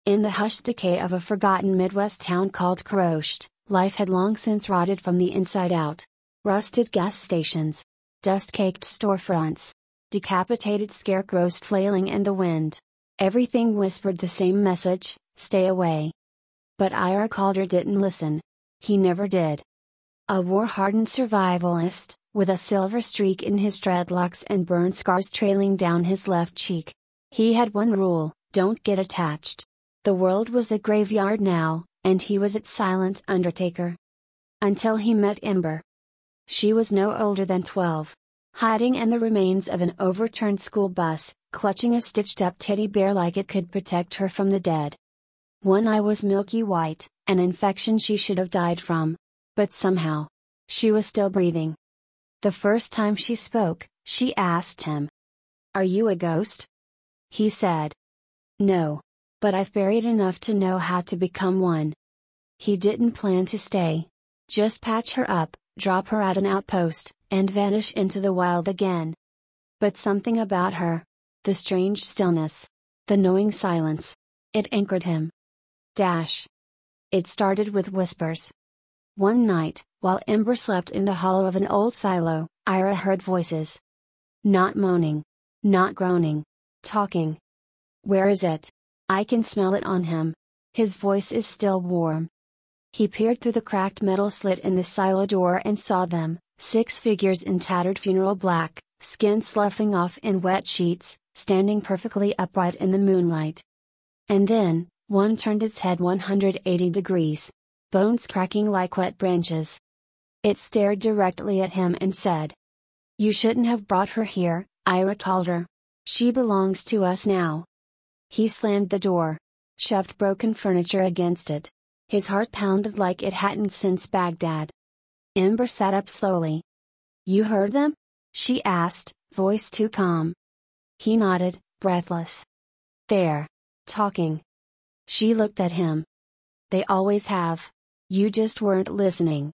In the hushed decay of a forgotten Midwest town called Khroshcht, life had long since rotted from the inside out. Rusted gas stations, dust-caked storefronts, decapitated scarecrows flailing in the wind. Everything whispered the same message: stay away. But Ira Calder didn't listen. He never did. A war-hardened survivalist, with a silver streak in his dreadlocks and burn scars trailing down his left cheek. He had one rule: don't get attached. The world was a graveyard now, and he was its silent undertaker. Until he met Ember. She was no older than 12. Hiding in the remains of an overturned school bus, clutching a stitched-up teddy bear like it could protect her from the dead. One eye was milky white, an infection she should have died from. But somehow, she was still breathing. The first time she spoke, she asked him, "Are you a ghost?" He said, "No. But I've buried enough to know how to become one." He didn't plan to stay. Just patch her up, drop her at an outpost, and vanish into the wild again. But something about her, the strange stillness, the knowing silence, it anchored him. It started with whispers. One night, while Ember slept in the hollow of an old silo, Ira heard voices. Not moaning. Not groaning. Talking. "Where is it? I can smell it on him. His voice is still warm." He peered through the cracked metal slit in the silo door and saw them, 6 figures in tattered funeral black, skin sloughing off in wet sheets, standing perfectly upright in the moonlight. And then, one turned its head 180 degrees. Bones cracking like wet branches. It stared directly at him and said, "You shouldn't have brought her here, Ira Calder. She belongs to us now." He slammed the door. Shoved broken furniture against it. His heart pounded like it hadn't since Baghdad. Ember sat up slowly. "You heard them?" she asked, voice too calm. He nodded, breathless. "They're talking." She looked at him. "They always have. You just weren't listening."